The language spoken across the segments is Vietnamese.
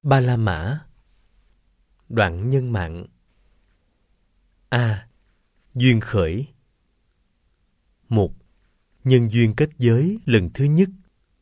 Ba La Mã. Đoạn nhân mạng. A. Duyên khởi. 1. Nhân duyên kết giới lần thứ nhất.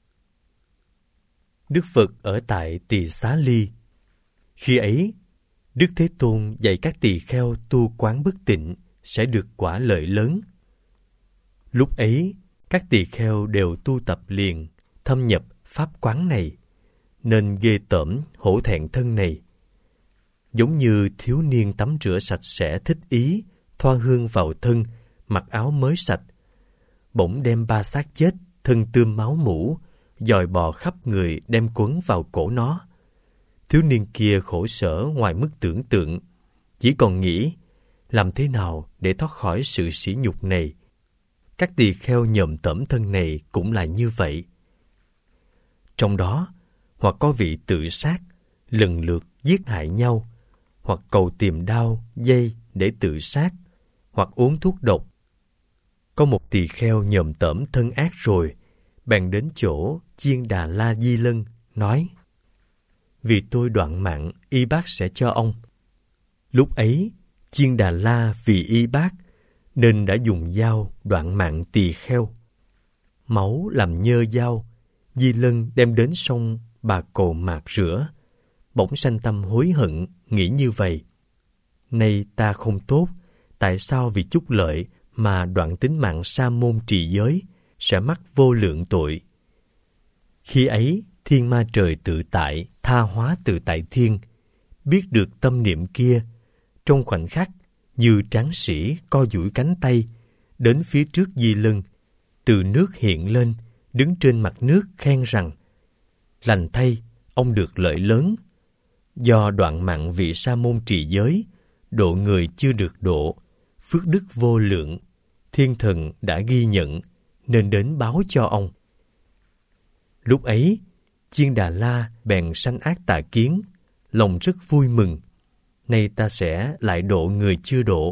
Đức Phật ở tại Tỳ Xá Ly. Khi ấy, Đức Thế Tôn dạy các tỳ kheo tu quán bất tịnh sẽ được quả lợi lớn. Lúc ấy, các tỳ kheo đều tu tập liền, thâm nhập pháp quán này, nên ghê tởm hổ thẹn thân này. Giống như thiếu niên tắm rửa sạch sẽ thích ý, thoa hương vào thân, mặc áo mới sạch, bỗng đem 3 xác chết, thân tươm máu mủ, dòi bò khắp người đem quấn vào cổ nó. Thiếu niên kia khổ sở ngoài mức tưởng tượng, chỉ còn nghĩ làm thế nào để thoát khỏi sự sỉ nhục này. Các tỳ kheo nhòm tẩm thân này cũng là như vậy. Trong đó, hoặc có vị tự sát, lần lượt giết hại nhau, hoặc cầu tìm đao, dây để tự sát, hoặc uống thuốc độc. Có một tỳ kheo nhòm tẩm thân ác rồi, bèn đến chỗ Chiên Đà La Di Lân, nói: vì tôi đoạn mạng, y bác sẽ cho ông. Lúc ấy, Chiên Đà La vì y bác, nên đã dùng dao đoạn mạng tỳ kheo. Máu làm nhơ dao, Di Lân đem đến sông Bà Cồ Mạc rửa. Bỗng sanh tâm hối hận, nghĩ như vậy: nay ta không tốt, tại sao vì chút lợi mà đoạn tính mạng sa môn trì giới, sẽ mắc vô lượng tội. Khi ấy, Thiên Ma Trời tự tại, tha hóa tự tại thiên, biết được tâm niệm kia, trong khoảnh khắc như tráng sĩ co duỗi cánh tay, đến phía trước Di Lân, từ nước hiện lên, đứng trên mặt nước khen rằng: lành thay, ông được lợi lớn. Do đoạn mạng vị sa môn trì giới, độ người chưa được độ, phước đức vô lượng, thiên thần đã ghi nhận, nên đến báo cho ông. Lúc ấy, Chiên Đà La bèn sanh ác tà kiến, lòng rất vui mừng. Nay ta sẽ lại độ người chưa độ.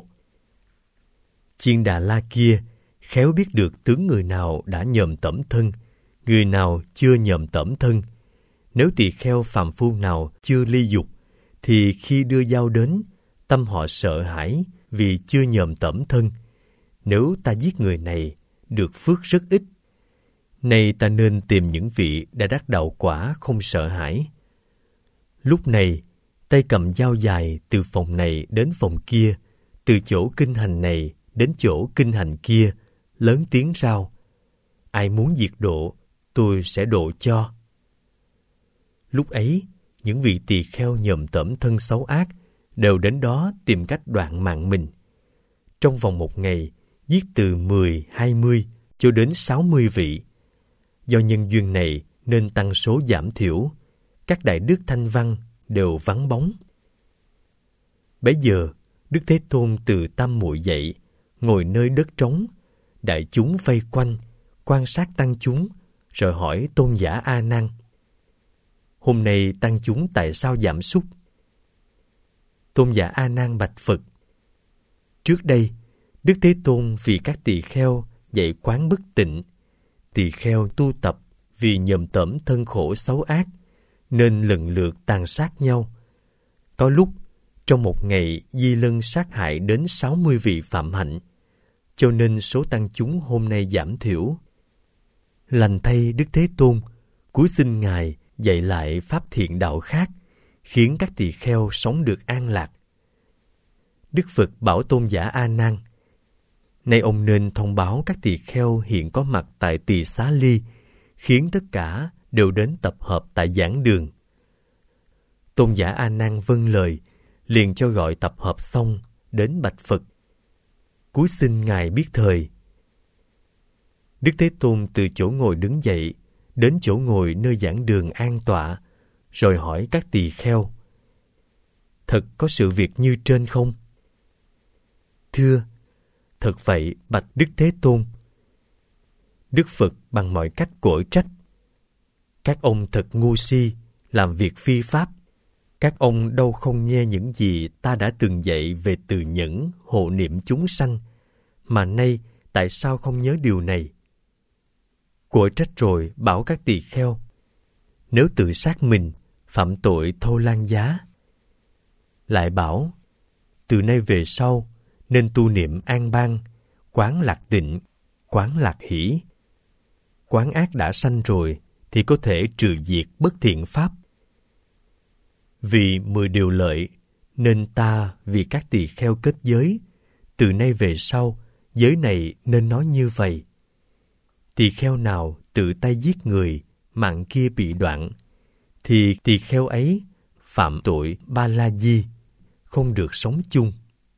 Chiên Đà La kia khéo biết được tướng người nào đã nhòm tẩm thân, người nào chưa nhòm tẩm thân. Nếu tỳ kheo phàm phu nào chưa ly dục, thì khi đưa dao đến, tâm họ sợ hãi vì chưa nhòm tẩm thân. Nếu ta giết người này, được phước rất ít. Nay ta nên tìm những vị đã đắc đạo quả không sợ hãi. Lúc này, tay cầm dao dài từ phòng này đến phòng kia, từ chỗ kinh hành này đến chỗ kinh hành kia, lớn tiếng rao: ai muốn diệt độ, tôi sẽ độ cho. Lúc ấy, những vị tỳ kheo nhòm tẩm thân xấu ác đều đến đó tìm cách đoạn mạng mình. Trong vòng 1 ngày, giết từ 10, 20 cho đến 60 vị. Do nhân duyên này nên tăng số giảm thiểu, các đại đức thanh văn đều vắng bóng. Bấy giờ, Đức Thế Tôn từ Tam Muội dậy, ngồi nơi đất trống, đại chúng vây quanh, quan sát tăng chúng, rồi hỏi tôn giả A Nan: hôm nay tăng chúng tại sao giảm sút? Tôn giả A Nan bạch Phật: trước đây, Đức Thế Tôn vì các tỳ kheo dạy quán bất tịnh, tỳ kheo tu tập vì nhòm tẩm thân khổ xấu ác, nên lần lượt tàn sát nhau. Có lúc, trong 1 ngày Di Lân sát hại đến 60 vị phạm hạnh, cho nên số tăng chúng hôm nay giảm thiểu. Lành thay Đức Thế Tôn, cúi xin Ngài dạy lại pháp thiện đạo khác, khiến các tỳ kheo sống được an lạc. Đức Phật bảo tôn giả A Nan: nay ông nên thông báo các tỳ kheo hiện có mặt tại Tỳ Xá Ly, khiến tất cả đều đến tập hợp tại giảng đường. Tôn giả A Nan vâng lời, liền cho gọi tập hợp xong, đến bạch Phật, cúi xin Ngài biết thời. Đức Thế Tôn từ chỗ ngồi đứng dậy, đến chỗ ngồi nơi giảng đường an tọa, rồi hỏi các tỳ kheo: thật có sự việc như trên không? Thưa, thật vậy, bạch Đức Thế Tôn. Đức Phật bằng mọi cách quở trách: các ông thật ngu si, làm việc phi pháp. Các ông đâu không nghe những gì ta đã từng dạy về từ nhẫn, hộ niệm chúng sanh, mà nay tại sao không nhớ điều này? Quở trách rồi bảo các tỳ kheo: nếu tự sát mình, phạm tội thâu lan giá. Lại bảo, từ nay về sau nên tu niệm an bang, quán lạc tịnh, quán lạc hỷ. Quán ác đã sanh rồi thì có thể trừ diệt bất thiện pháp. Vì 10 điều lợi nên ta vì các tỳ kheo kết giới, từ nay về sau giới này nên nói như vậy. Tỳ kheo nào tự tay giết người, mạng kia bị đoạn, thì tỳ kheo ấy phạm tội ba la di, không được sống chung.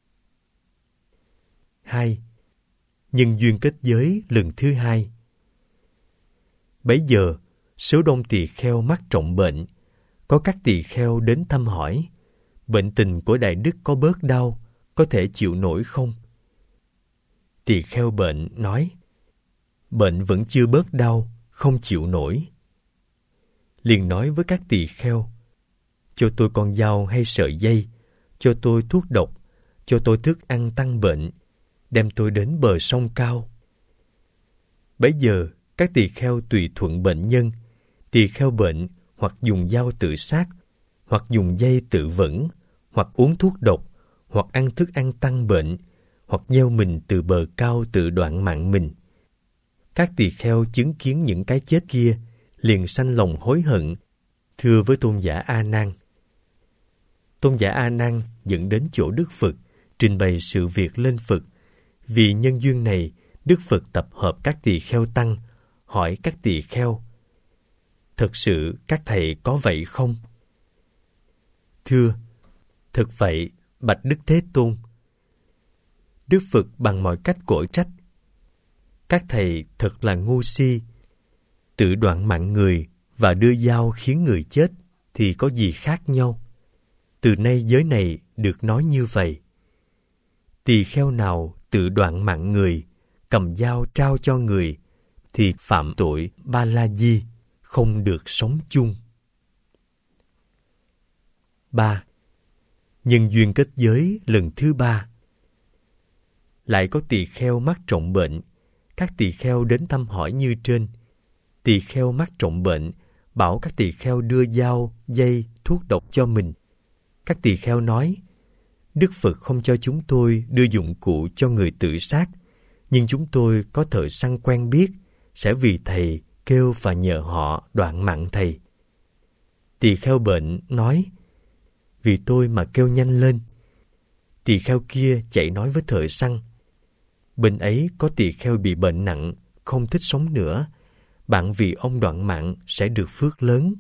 2. Nhân duyên kết giới lần thứ 2. Bấy giờ, số đông tỳ kheo mắc trọng bệnh. Có các tỳ kheo đến thăm hỏi, bệnh tình của Đại Đức có bớt đau, có thể chịu nổi không? Tỳ kheo bệnh nói, bệnh vẫn chưa bớt đau, không chịu nổi. Liền nói với các tỳ kheo, cho tôi con dao hay sợi dây, cho tôi thuốc độc, cho tôi thức ăn tăng bệnh, đem tôi đến bờ sông cao. Bấy giờ, các tỳ kheo tùy thuận bệnh nhân. Tỳ kheo bệnh hoặc dùng dao tự sát, hoặc dùng dây tự vẫn, hoặc uống thuốc độc, hoặc ăn thức ăn tăng bệnh, hoặc gieo mình từ bờ cao tự đoạn mạng mình. Các tỳ kheo chứng kiến những cái chết kia, liền sanh lòng hối hận, thưa với tôn giả A Nan. Tôn giả A Nan dẫn đến chỗ Đức Phật, trình bày sự việc lên Phật. Vì nhân duyên này, Đức Phật tập hợp các tỳ kheo tăng, hỏi các tỳ kheo, thật sự các thầy có vậy không? Thưa, thật vậy, bạch Đức Thế Tôn. Đức Phật bằng mọi cách quở trách, các thầy thật là ngu si, tự đoạn mạng người và đưa dao khiến người chết thì có gì khác nhau? Từ nay giới này được nói như vậy. Tỳ kheo nào tự đoạn mạng người, cầm dao trao cho người, thì phạm tội ba la di, không được sống chung. 3. Nhân duyên kết giới lần thứ 3. Lại có tỳ kheo mắc trọng bệnh. Các tỳ kheo đến thăm hỏi như trên. Tỳ kheo mắc trọng bệnh, bảo các tỳ kheo đưa dao, dây, thuốc độc cho mình. Các tỳ kheo nói, Đức Phật không cho chúng tôi đưa dụng cụ cho người tự sát, nhưng chúng tôi có thợ săn quen biết, sẽ vì thầy kêu và nhờ họ đoạn mạng thầy. Tỳ kheo bệnh nói, vì tôi mà kêu nhanh lên. Tỳ kheo kia chạy nói với thợ săn, bên ấy có tỳ kheo bị bệnh nặng, không thích sống nữa, bạn vì ông đoạn mạng sẽ được phước lớn.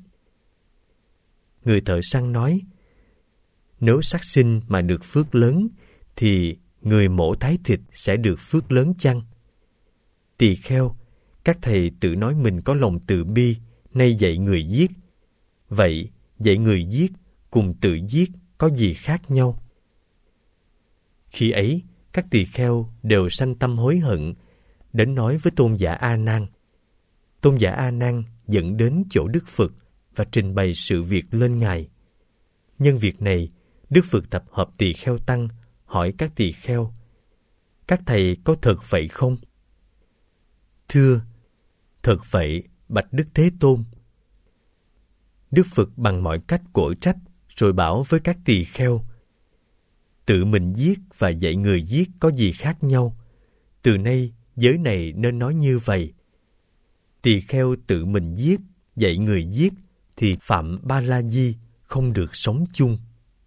Người thợ săn nói, nếu sát sinh mà được phước lớn, thì người mổ thái thịt sẽ được phước lớn chăng? Tỳ kheo, các thầy tự nói mình có lòng từ bi, nay dạy người giết. Vậy, dạy người giết cùng tự giết có gì khác nhau? Khi ấy, các tỳ kheo đều sanh tâm hối hận, đến nói với tôn giả A Nan. Tôn giả A Nan dẫn đến chỗ Đức Phật và trình bày sự việc lên Ngài. Nhân việc này, Đức Phật tập hợp tỳ kheo tăng, hỏi các tỳ kheo, các thầy có thật vậy không? Thưa, thật vậy, bạch Đức Thế Tôn. Đức Phật bằng mọi cách quở trách, rồi bảo với các tỳ kheo, tự mình giết và dạy người giết có gì khác nhau? Từ nay, giới này nên nói như vậy. Tỳ kheo tự mình giết, dạy người giết, thì phạm ba la di, không được sống chung.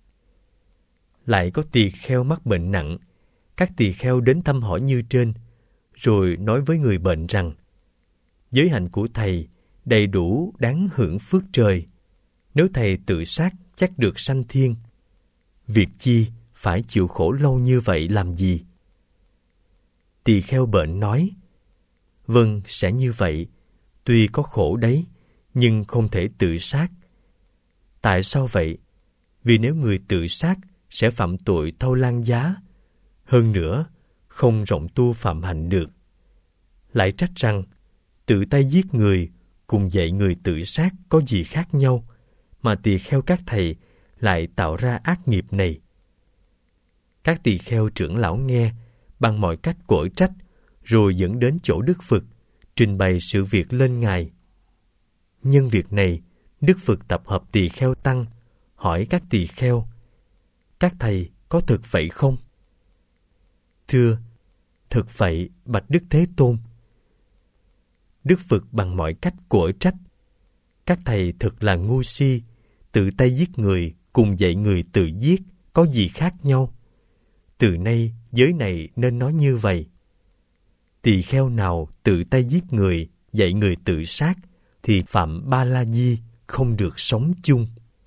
Lại có tỳ kheo mắc bệnh nặng. Các tỳ kheo đến thăm hỏi như trên, rồi nói với người bệnh rằng, giới hạnh của thầy đầy đủ đáng hưởng phước trời. Nếu thầy tự sát chắc được sanh thiên. Việc chi phải chịu khổ lâu như vậy làm gì? Tỳ kheo bệnh nói, vâng, sẽ như vậy. Tuy có khổ đấy, nhưng không thể tự sát. Tại sao vậy? Vì nếu người tự sát sẽ phạm tội thâu lan giá. Hơn nữa, không rộng tu phạm hạnh được. Lại trách rằng, tự tay giết người cùng dạy người tự sát có gì khác nhau, mà tỳ kheo các thầy lại tạo ra ác nghiệp này. Các tỳ kheo trưởng lão nghe, bằng mọi cách quở trách, rồi dẫn đến chỗ Đức Phật, trình bày sự việc lên Ngài. Nhân việc này, Đức Phật tập hợp tỳ kheo tăng, hỏi các tỳ kheo: các thầy có thực vậy không? Thưa: thực vậy, bạch Đức Thế Tôn. Đức Phật bằng mọi cách quở trách: các thầy thực là ngu si, tự tay giết người cùng dạy người tự giết có gì khác nhau? Từ nay giới này nên nói như vậy: tỳ kheo nào tự tay giết người, dạy người tự sát, thì phạm Ba La Di, không được sống chung.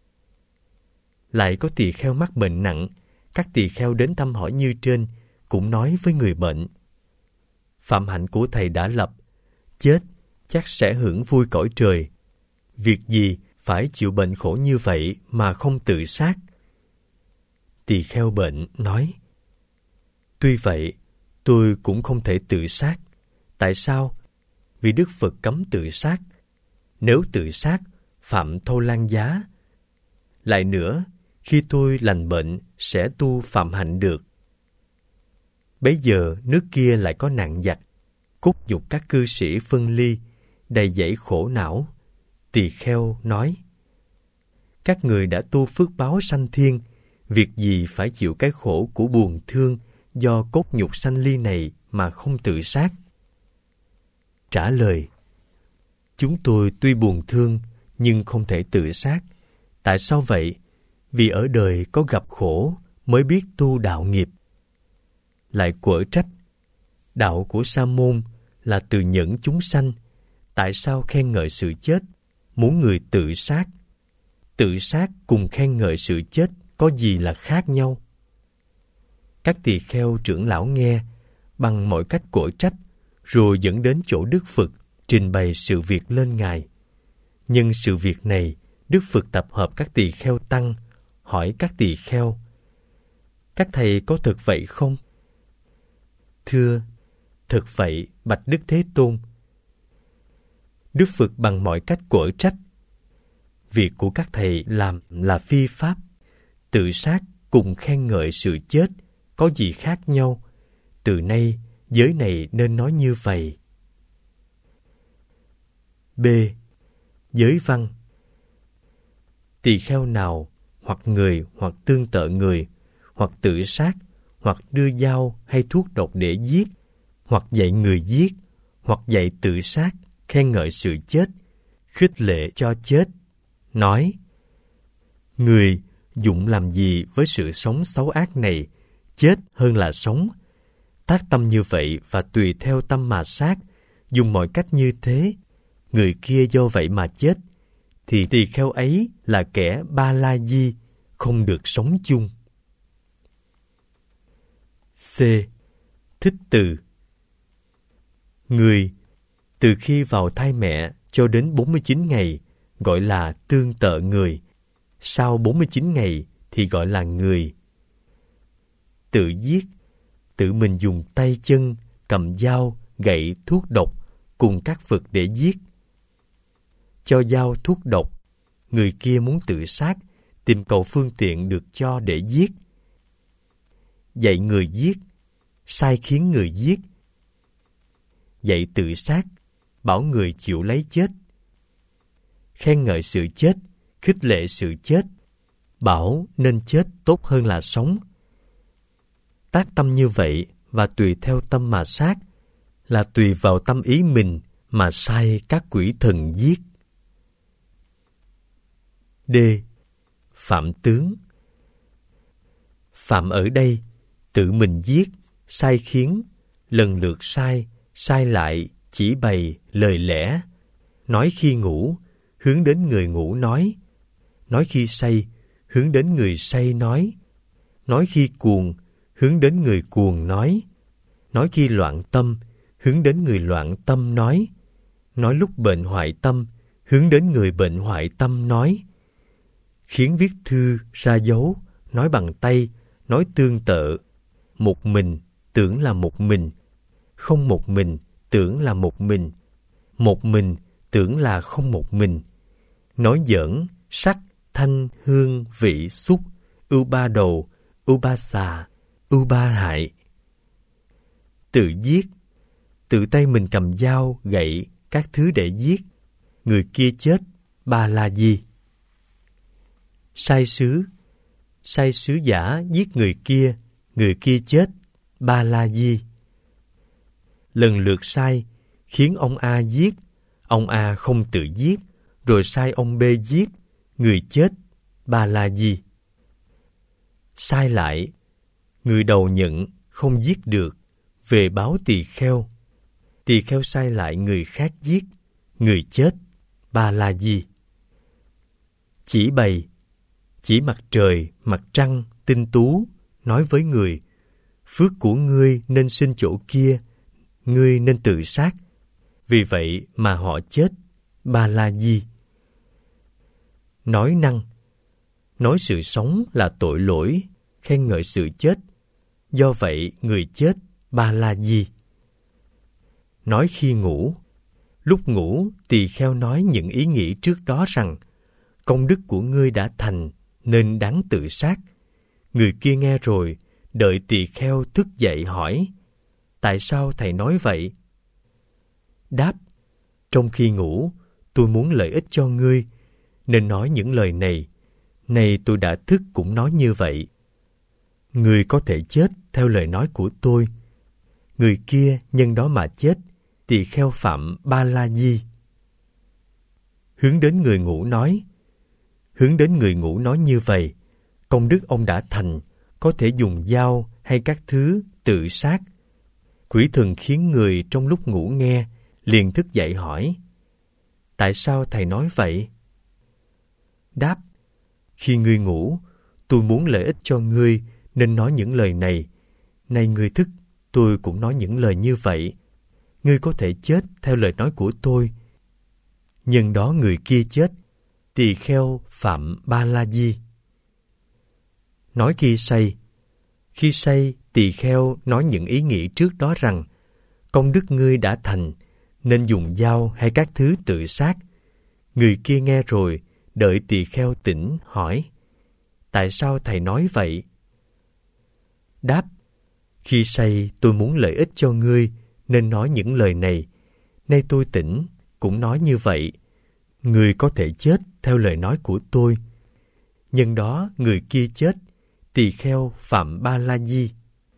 Lại có tỳ kheo mắc bệnh nặng, các tỳ kheo đến thăm hỏi như trên, cũng nói với người bệnh: phạm hạnh của thầy đã lập, chết chắc sẽ hưởng vui cõi trời. Việc gì phải chịu bệnh khổ như vậy mà không tự sát? Tỳ kheo bệnh nói: tuy vậy, tôi cũng không thể tự sát. Tại sao? Vì Đức Phật cấm tự sát. Nếu tự sát, phạm Thâu Lan Giá. Lại nữa, khi tôi lành bệnh, sẽ tu phạm hạnh được. Bấy giờ nước kia lại có nạn giặc, cốt nhục các cư sĩ phân ly, đầy dẫy khổ não. Tỳ kheo nói: các người đã tu phước báo sanh thiên, việc gì phải chịu cái khổ của buồn thương do cốt nhục sanh ly này mà không tự sát? Trả lời: chúng tôi tuy buồn thương nhưng không thể tự sát. Tại sao vậy? Vì ở đời có gặp khổ mới biết tu đạo nghiệp. Lại quở trách: đạo của Sa môn là từ nhẫn chúng sanh, tại sao khen ngợi sự chết, muốn người tự sát? Tự sát cùng khen ngợi sự chết có gì là khác nhau? Các tỳ kheo trưởng lão nghe, bằng mọi cách quở trách, rồi dẫn đến chỗ Đức Phật, trình bày sự việc lên Ngài. Nhân sự việc này, Đức Phật tập hợp các tỳ kheo tăng, hỏi các tỳ kheo: các thầy có thực vậy không? Thưa: thực vậy, bạch Đức Thế Tôn. Đức Phật bằng mọi cách quở trách: việc của các thầy làm là phi pháp. Tự sát cùng khen ngợi sự chết có gì khác nhau? Từ nay giới này nên nói như vậy. B. Giới văn. Tỳ kheo nào hoặc người hoặc tương tự người, hoặc tự sát, hoặc đưa dao hay thuốc độc để giết, hoặc dạy người giết, hoặc dạy tự sát, khen ngợi sự chết, khích lệ cho chết, nói: người dụng làm gì với sự sống xấu ác này, chết hơn là sống. Tác tâm như vậy và tùy theo tâm mà sát, dùng mọi cách như thế, người kia do vậy mà chết, thì tỳ kheo ấy là kẻ Ba La Di, không được sống chung. C. Thích từ. Người từ khi vào thai mẹ cho đến 49 ngày gọi là tương tự người, sau 49 ngày thì gọi là người. Tự giết, tự mình dùng tay chân, cầm dao, gậy, thuốc độc cùng các vật để giết. Cho dao thuốc độc, người kia muốn tự sát, tìm cầu phương tiện được cho để giết. Dạy người giết, sai khiến người giết. Dạy tự sát, bảo người chịu lấy chết. Khen ngợi sự chết, khích lệ sự chết, bảo nên chết tốt hơn là sống. Tác tâm như vậy và tùy theo tâm mà sát, là tùy vào tâm ý mình mà sai các quỷ thần giết. D. Phạm tướng. Phạm ở đây tự mình giết, sai khiến, lần lượt sai, sai lại, chỉ bày lời lẽ, nói khi ngủ, hướng đến người ngủ nói khi say, hướng đến người say nói khi cuồng, hướng đến người cuồng nói khi loạn tâm, hướng đến người loạn tâm nói lúc bệnh hoại tâm, hướng đến người bệnh hoại tâm nói, khiến viết thư ra dấu, nói bằng tay, nói tương tự, một mình tưởng là một mình, không một mình tưởng là một mình tưởng là không một mình, nói giỡn, sắc, thanh, hương, vị, xúc, ưu ba đầu, ưu ba xà, ưu ba hại. Tự giết, tự tay mình cầm dao, gậy, các thứ để giết, người kia chết, Ba La Di. Sai sứ giả giết người kia chết, Ba La Di. Lần lượt sai khiến ông A giết, ông A không tự giết, rồi sai ông B giết, người chết, Ba La Di. Sai lại, người đầu nhận không giết được, về báo tỳ kheo sai lại người khác giết, người chết, Ba La Di. Chỉ bày, chỉ mặt trời, mặt trăng, tinh tú, nói với người, phước của ngươi nên sinh chỗ kia, ngươi nên tự sát, vì vậy mà họ chết, Ba La Di. Nói năng, nói sự sống là tội lỗi, khen ngợi sự chết, do vậy người chết, Ba La Di. Nói khi ngủ, lúc ngủ tỳ kheo nói những ý nghĩ trước đó rằng, công đức của ngươi đã thành nên đáng tự sát. Người kia nghe rồi, đợi tỳ kheo thức dậy hỏi, tại sao thầy nói vậy? Đáp, trong khi ngủ, tôi muốn lợi ích cho ngươi, nên nói những lời này. Nay tôi đã thức cũng nói như vậy. Ngươi có thể chết theo lời nói của tôi. Người kia nhân đó mà chết, tỳ kheo phạm Ba La Di. Hướng đến người ngủ nói như vậy, công đức ông đã thành, có thể dùng dao hay các thứ tự sát. Quỷ thần khiến người trong lúc ngủ nghe, liền thức dậy hỏi, tại sao thầy nói vậy? Đáp, khi ngươi ngủ, tôi muốn lợi ích cho ngươi nên nói những lời này. Nay ngươi thức, tôi cũng nói những lời như vậy. Ngươi có thể chết theo lời nói của tôi. Nhân đó người kia chết, tỳ kheo phạm Ba La Di. Nói khi say tỳ kheo nói những ý nghĩ trước đó rằng, công đức ngươi đã thành, nên dùng dao hay các thứ tự sát. Người kia nghe rồi, đợi tỳ kheo tỉnh hỏi, tại sao thầy nói vậy? Đáp, khi say tôi muốn lợi ích cho ngươi nên nói những lời này. Nay tôi tỉnh cũng nói như vậy. Ngươi có thể chết theo lời nói của tôi. Nhân đó người kia chết, tỳ kheo phạm Ba La Di.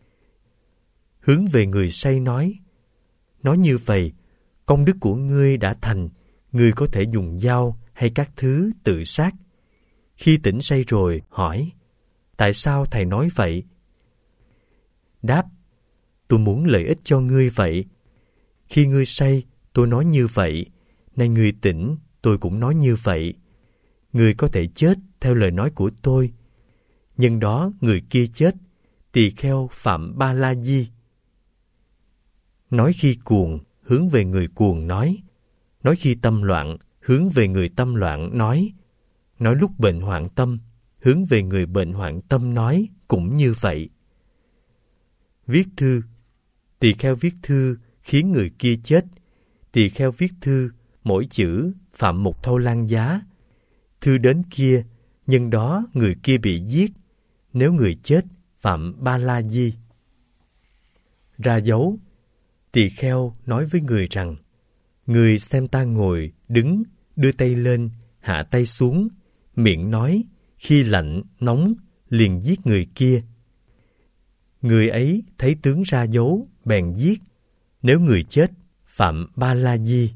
Hướng về người say nói như vậy, công đức của ngươi đã thành, ngươi có thể dùng dao hay các thứ tự sát. Khi tỉnh say rồi, hỏi, tại sao thầy nói vậy? Đáp, tôi muốn lợi ích cho ngươi vậy. Khi ngươi say, tôi nói như vậy. Nay ngươi tỉnh, tôi cũng nói như vậy. Ngươi có thể chết theo lời nói của tôi. Nhân đó người kia chết, tỳ kheo phạm Ba La Di. Nói khi cuồng, hướng về người cuồng nói khi tâm loạn, hướng về người tâm loạn nói lúc bệnh hoạn tâm, hướng về người bệnh hoạn tâm nói cũng như vậy. Viết thư, tỳ kheo viết thư khiến người kia chết. Tỳ kheo viết thư, mỗi chữ phạm một thâu lan giá. Thư đến kia, nhân đó người kia bị giết. Nếu người chết, phạm Ba La Di. Ra dấu, tỳ kheo nói với người rằng, người xem ta ngồi, đứng, đưa tay lên, hạ tay xuống, miệng nói, khi lạnh, nóng, liền giết người kia. Người ấy thấy tướng ra dấu, bèn giết. Nếu người chết, phạm Ba La Di.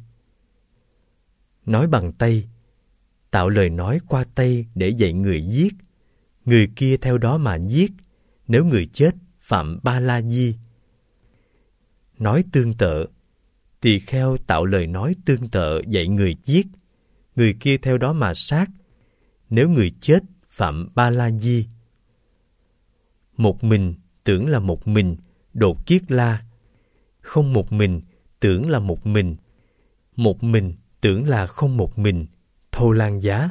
Nói bằng tay, tạo lời nói qua tay để dạy người giết. Người kia theo đó mà giết. Nếu người chết, phạm Ba La Di. Nói tương tự, tỳ kheo tạo lời nói tương tự dạy người giết. Người kia theo đó mà sát. Nếu người chết, phạm Ba La Di. Một mình tưởng là một mình, đột kiết la. Không một mình tưởng là một mình. Một mình tưởng là không một mình, thâu lan giá.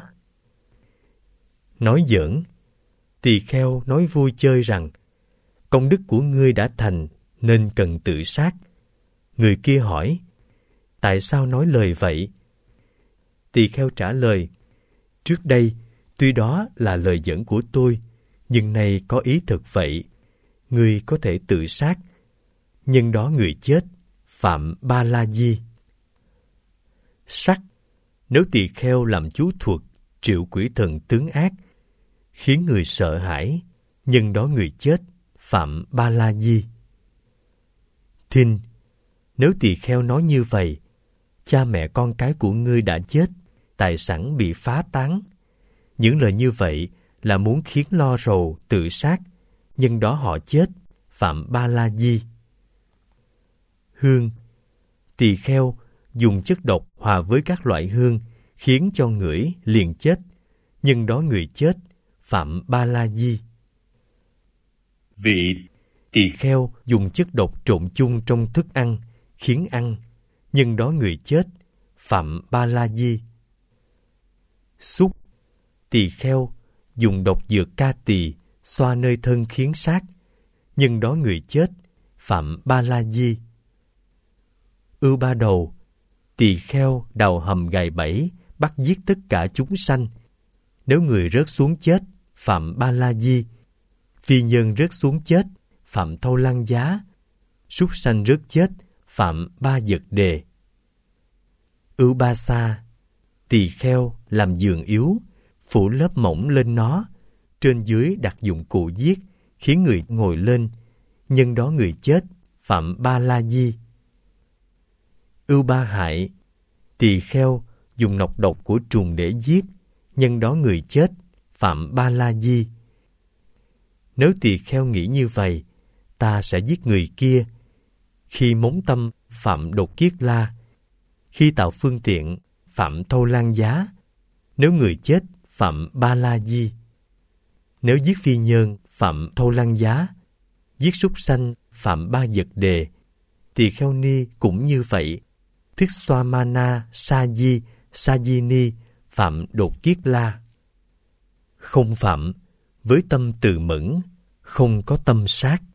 Nói giỡn, tỳ kheo nói vui chơi rằng, công đức của ngươi đã thành nên cần tự sát. Người kia hỏi, tại sao nói lời vậy? Tỳ kheo trả lời, trước đây tuy đó là lời giỡn của tôi, nhưng nay có ý thực vậy. Ngươi có thể tự sát. Nhân đó người chết, phạm Ba La Di. Sắc, Nếu tỳ kheo làm chú thuật triệu quỷ thần tướng ác, khiến người sợ hãi, nhân đó người chết phạm ba la di. Thinh, nếu tỳ kheo nói như vậy, cha mẹ con cái của ngươi đã chết, tài sản bị phá tán. Những lời như vậy là muốn khiến lo rầu, tự sát, nhân đó họ chết, phạm ba la di. Hương, tỳ kheo dùng chất độc hòa với các loại hương, khiến cho ngửi liền chết, nhân đó người chết, phạm ba la di. Vị, tỳ kheo dùng chất độc trộn chung trong thức ăn, khiến ăn, nhân đó người chết, phạm ba la di. Xúc, tỳ kheo dùng độc dược ca tỳ xoa nơi thân khiến sát, nhân đó người chết, phạm ba la di. Ưu ba đầu, tỳ kheo đào hầm gài bẫy, bắt giết tất cả chúng sanh. Nếu người rớt xuống chết, phạm ba la di. Phi nhân rớt xuống chết, phạm thâu lăng giá. Súc sanh rớt chết, phạm ba dật đề. Ưu ba sa, tỳ kheo làm giường yếu, phủ lớp mỏng lên nó, trên dưới đặt dụng cụ giết, khiến người ngồi lên, nhân đó người chết, phạm ba la di. Ưu ba hại, tỳ kheo dùng nọc độc của trùng để giết, nhân đó người chết, phạm ba la di. Nếu tỳ kheo nghĩ như vậy, ta sẽ giết người kia. Khi mống tâm, phạm đột kiết la. Khi tạo phương tiện, phạm thâu lan giá. Nếu người chết, phạm ba la di. Nếu giết phi nhân, phạm thâu lan giá. Giết súc sanh, phạm ba dật đề. Tỳ kheo ni cũng như vậy. Thức xoa mana sa di, sa di ni, phạm đột kiết la. Không phạm, với tâm từ mẫn, không có tâm sát.